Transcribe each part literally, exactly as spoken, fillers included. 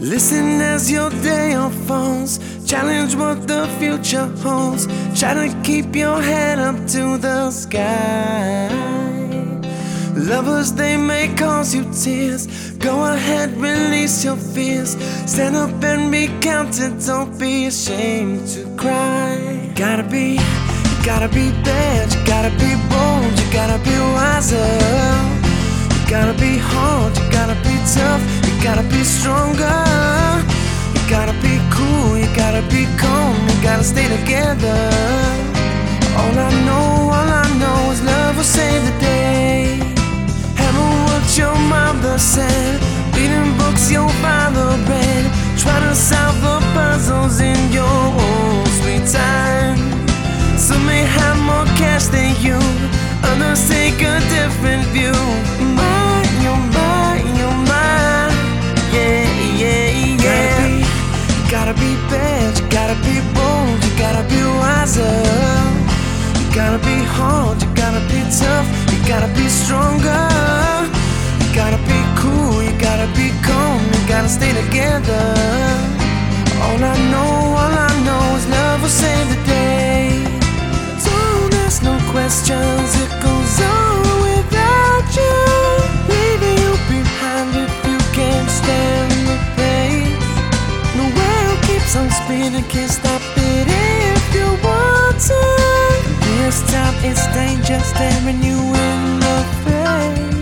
Listen as your day unfolds. Challenge what the future holds. Try to keep your head up to the sky. Lovers, they may cause you tears. Go ahead, release your fears. Stand up and be counted. Don't be ashamed to cry. You gotta be, you gotta be bad. You gotta be bold. You gotta be wiser. You gotta be hard. You gotta be tough. You gotta be stronger. You gotta be cool. You gotta be calm. You gotta stay together. All I know, all I know is love will save the day. What your mother said, reading books your father read, trying to solve the puzzles in your own sweet time. Some may have more cash than you, others take a different view. My, you're mine, you're mine. Yeah, yeah, yeah. You gotta be, you gotta be bad, you gotta be bold, you gotta be wiser. You gotta be hard, you gotta be tough, you gotta be stronger. You gotta be cool, you gotta be calm, you gotta stay together. All I know, all I know is love will save the day. Don't ask no questions, it goes on without you, leaving you behind if you can't stand the pace. The world keeps on spinning, can't stop it if you want to. This time it's danger staring you in the face.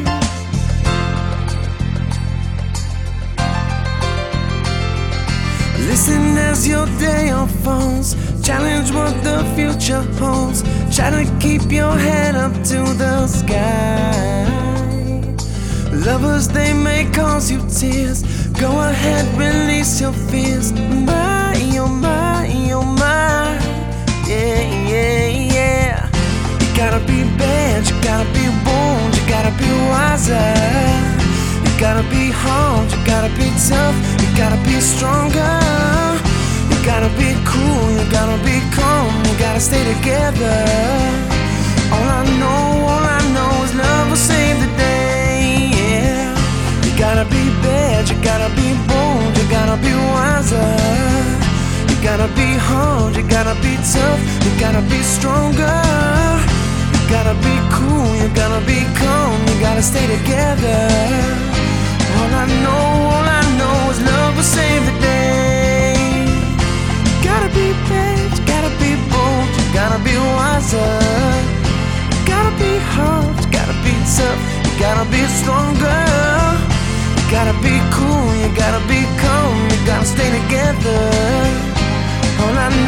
Listen as your day unfolds. Challenge what the future holds. Try to keep your head up to the sky. Lovers, they may cause you tears. Go ahead, release your fears. My, you're mine, you're mine. Yeah, yeah, yeah. You gotta be bad, you gotta be bold, you gotta be wiser. You gotta be hard, you gotta be tough, you gotta be stronger. You gotta be cool, you gotta be calm, you gotta stay together. All I know, all I know is love will save the day, yeah. You gotta be bad, you gotta be bold, you gotta be wiser. You gotta be hard, you gotta be tough, you gotta be stronger. You gotta be cool, you gotta be calm, you gotta stay together. All I know, all I know is love will save the day. You gotta be bad, you gotta be bold, you gotta be wiser. You gotta be hard, you gotta be tough, you gotta be stronger. You gotta be cool, you gotta be calm, you gotta stay together. All I